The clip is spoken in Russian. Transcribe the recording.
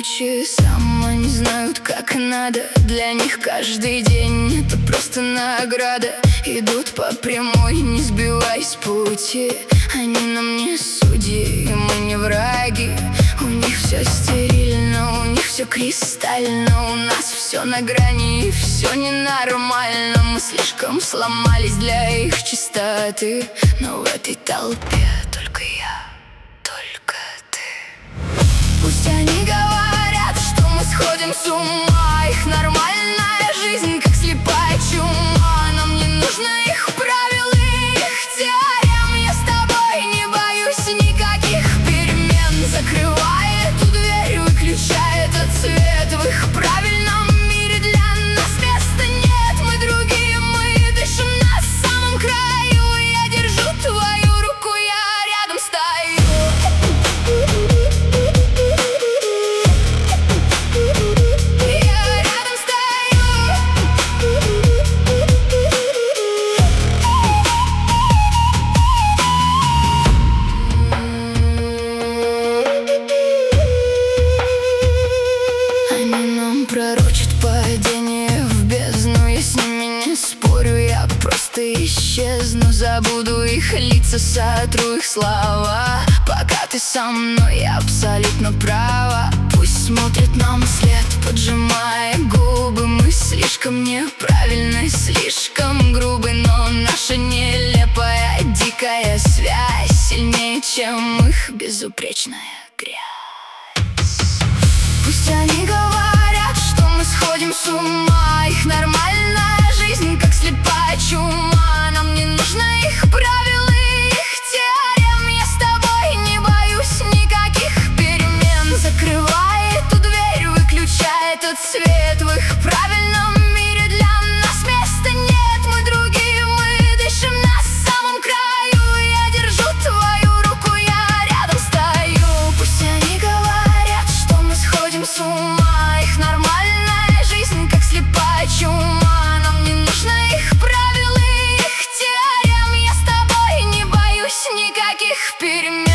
случае сама не знают, как надо. Для них каждый день — это просто награда. Идут по прямой, не сбиваясь с пути. Они нам не судьи, и мы не враги. У них все стерильно, у них все кристально. У нас все на грани, и все ненормально. Мы слишком сломались для их чистоты, но в этой толпе только я, только ты. Пусть они говорят, что мы сходим с ума. Их нормальная жизнь, как слепая чума. Нам не нужно их правил и их теорем. Я с тобой не боюсь никаких перемен. Закрывай эту дверь, выключай этот свет. В их правильном мире для нас места нет. Мы другие, мы дышим на самом краю. Я держу твою руку, я рядом стою. Пророчат падение в бездну. Я с ними не спорю, я просто исчезну. Забуду их лица, сотру их слова. Пока ты со мной, я абсолютно права. Пусть смотрят нам вслед, поджимая губы. Мы слишком неправильны, слишком грубы, но наша нелепая дикая связь сильнее, чем их безупречная грязь. Пусть они говорят, что мы сходим с ума. Их нормальная жизнь, как слепая чума. Нам не нужно их правил и их теорем. Я с тобой не боюсь никаких перемен. Закрывай эту дверь, выключай этот свет. В их правильном мире для нас места нет. Мы другие, мы дышим на самом краю. Я держу твою руку, я рядом стою. Пусть они говорят, что мы сходим с ума. Их нормальная жизнь, как слепая чума. Нам не нужно их правил и их теорем. Я с тобой не боюсь никаких перемен.